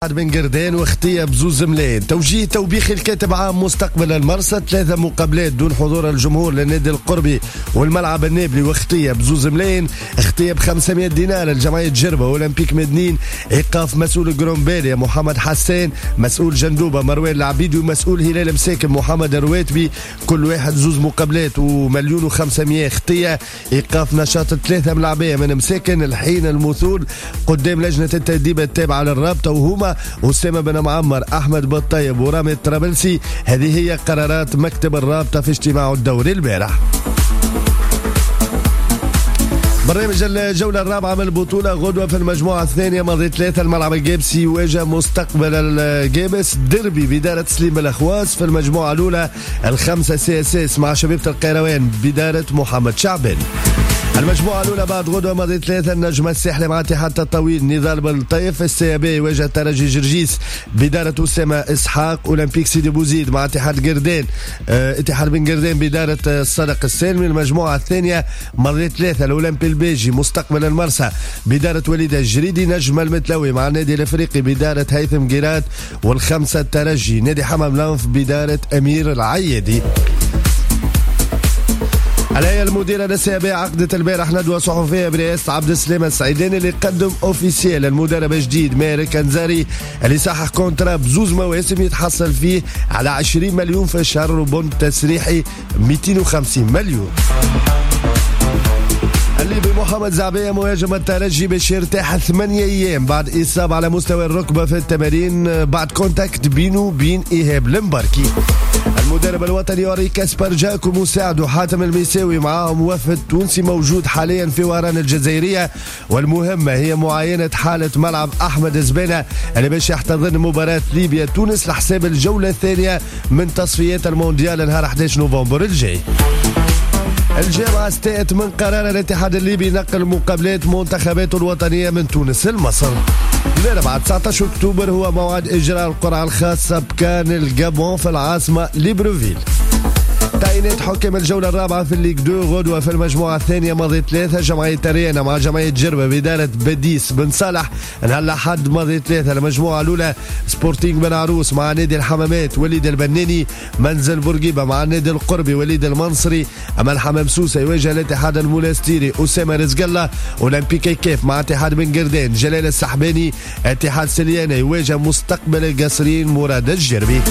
بن قردين واختية بزوز ملايين. توجيه توبيخ الكاتب عام مستقبل المرصد، 3 مقابلات دون حضور الجمهور للنادي القربي والملعب النابلي، واختية بزوز ملايين. اختية ب500 دينار لجمعية جربة وأولمبيك مدنين. إيقاف مسؤول جرومباليا محمد حسان، مسؤول جندوبة مروان العبيدي، ومسؤول هلال مساكن محمد الرواتبي، كل واحد زوز مقابلات و1,500,000 اختية. إيقاف نشاط 3 ملاعبية من مساكن الحين المثول قدام لجنة التأديب التابعة للرابطة، وهما أسامة بن معمر، أحمد بالطيب، ورامي الطرابلسي. هذه هي قرارات مكتب الرابطة في اجتماعه الدوري البارح. برنامج الجولة الرابعة من البطولة غدوة في المجموعة الثانية ماضي 3. الملعب الجابسي يواجه مستقبل الجابس، ديربي بدارة سليم الأخواس. في المجموعة الأولى 5 CSS مع شبيبة القيروان بدارة محمد شعبان. المجموعة الأولى بعد غدوة ماضي 3 النجم الساحلي مع اتحاد الطويل نضال بالطيف. السيابي يواجه ترجي جرجيس بدارة أسامة إسحاق. أولمبيك سيدي بوزيد مع اتحاد قردين، اتحاد بن قردين بدارة الصدق السالمي. المجموعة الثانية ماضي 3 الأولمبي البيجي مستقبل المرسى بدارة وليد الجريدي. نجم المتلوي مع النادي الأفريقي بدارة هيثم جيرات. والخمسة الترجي نادي حمام لانف بدارة أمير العيادي. الهيئة المديرة للسيابية عقدت البارح ندوة صحفية برئاسة عبد السلام السعيداني اللي قدم اوفيسيال المدرب الجديد ماهر كنزاري اللي صحح كونترا بزوز مواسم يتحصل فيه على 20 مليون في الشهر وبند تسريحي 250 مليون. الليبي محمد زعبية مهاجم الترجي باش يرتاح 8 أيام بعد إصابة على مستوى الركبة في التمارين بعد كونتاكت بينه وبين إيهاب المباركي. المدرب الوطني يوري كاسبر جاك ومساعده حاتم الميساوي معاهم وفد تونسي موجود حاليا في وهران الجزائرية، والمهمة هي معاينة حالة ملعب أحمد زبانة اللي باش يحتضن مباراة ليبيا تونس لحساب الجولة الثانية من تصفيات المونديال نهار 11 نوفمبر الجاي. الجامعة استاءت من قرار الاتحاد الليبي نقل مقابلات منتخباته الوطنية من تونس لمصر. الأربعاء 19 أكتوبر هو موعد إجراء القرعة الخاصة بكان الجابون في العاصمة ليبروفيل. تعيينات حكم الجولة الرابعة في الليج 2 غدوة في المجموعة الثانية ماضي 3 جمعية تريانا مع جمعية جربة بدارة بديس بن صالح. نهار الأحد ماضي 3 المجموعة الأولى سبورتينغ بن عروس مع نادي الحمامات وليد البناني. منزل بورقيبة مع النادي القربي وليد المنصري. أما الحمام سوسة يواجه الاتحاد المنستيري أسامة رزق الله. أولمبيك كيف مع اتحاد بن قردين جلال السحباني. اتحاد سليانة يواجه مستقبل القصرين مراد الجربي.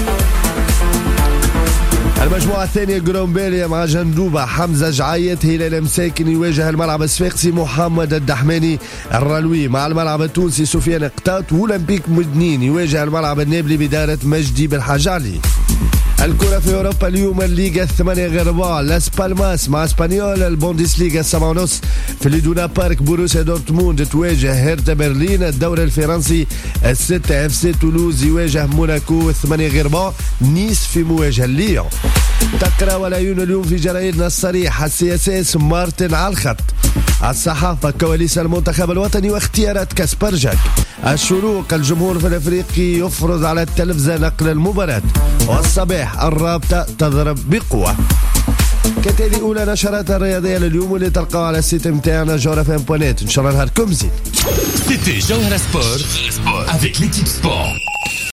المجموعة الثانية جرومباليا مع جندوبة حمزة جعيت. هلال مساكن يواجه الملعب الصفاقسي محمد الدحماني. الرلوي مع الملعب التونسي سفيان قطاط. وأولمبيك مدنين يواجه الملعب النابلي بدارة مجدي بالحاج علي. الكرة في أوروبا اليوم الليغا 8:15 لاس بالماس مع اسبانيول. البوندسليغا 7:30 في ليدونا بارك بوروسيا دورتموند تواجه هيرتا برلين. الدوري الفرنسي 6 FC تولوز يواجه موناكو. 8:15 نيس في مواجهة ليون. تقرأ والعيون اليوم في جرائدنا الصريحة CSS مارتن على الخط. الصحافة كواليس المنتخب الوطني واختيارات كاسبر جاك. الشروق الجمهور في الافريقي يفرض على التلفزة نقل المباراة. والصباح الرابطة تضرب بقوة. كتالي أولى نشرات الرياضية لليوم واللي تلقاو على السيت متاعنا جوهرة.net. إن شاء الله نهاركم زين. C'était Jawhara Sport avec l'équipe sport.